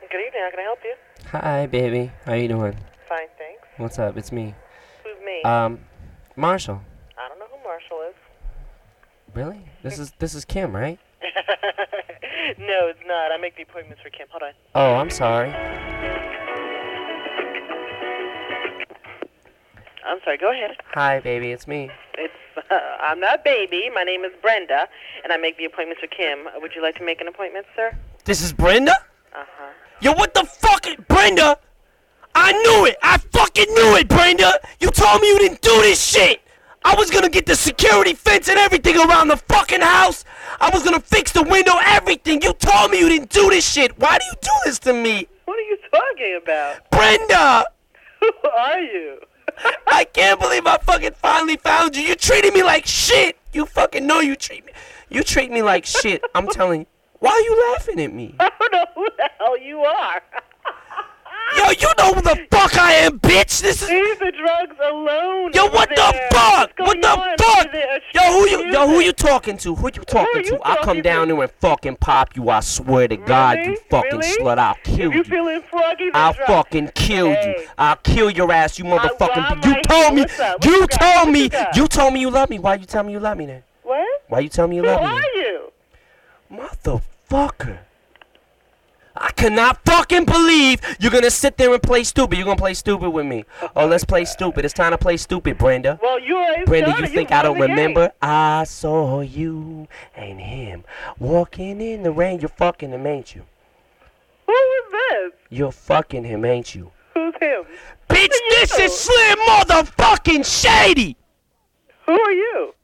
Good evening. How can I help you? Hi, baby. How you doing? Fine, thanks. What's up? It's me. Who's me? Marshall. I don't know who Marshall is. Really? This is Kim, right? No, it's not. I make the appointments for Kim. Hold on. Oh, I'm sorry. I'm sorry. Go ahead. Hi, baby. It's me. I'm not baby. My name is Brenda, and I make the appointments for Kim. Would you like to make an appointment, sir? This is Brenda? Uh-huh. Yo, what the fuck? Brenda! I knew it! I fucking knew it, Brenda! You told me you didn't do this shit! I was gonna get the security fence and everything around the fucking house! I was gonna fix the window, everything! You told me you didn't do this shit! Why do you do this to me? What are you talking about? Brenda! Who are you? I can't believe I fucking finally found you! You treated me like shit! You fucking know you treat me like shit, I'm telling you. Why are you laughing at me? I don't know who the hell you are. Yo, you know who the fuck I am, bitch! This is... Leave the drugs alone. Yo, what the fuck? What the fuck? Yo, who you talking to? Who you talking to? I'll come down there and fucking pop you, I swear to God, you fucking slut. I'll kill you. Feeling froggy? I'll fucking kill you. I'll kill your ass, you motherfucking... You told me you love me. Why you tell me you love me then? What? Why you tell me you love me? Who are you? Motherfucker. I cannot fucking believe you're gonna sit there and play stupid. You're gonna play stupid with me. Oh, let's play stupid. It's time to play stupid, Brenda. Well, you already Brenda, started. you think I don't remember? I saw you and him walking in the rain. You're fucking him, ain't you? Who is this? You're fucking him, ain't you? Who's him? Bitch, this is Slim motherfucking Shady! Who are you?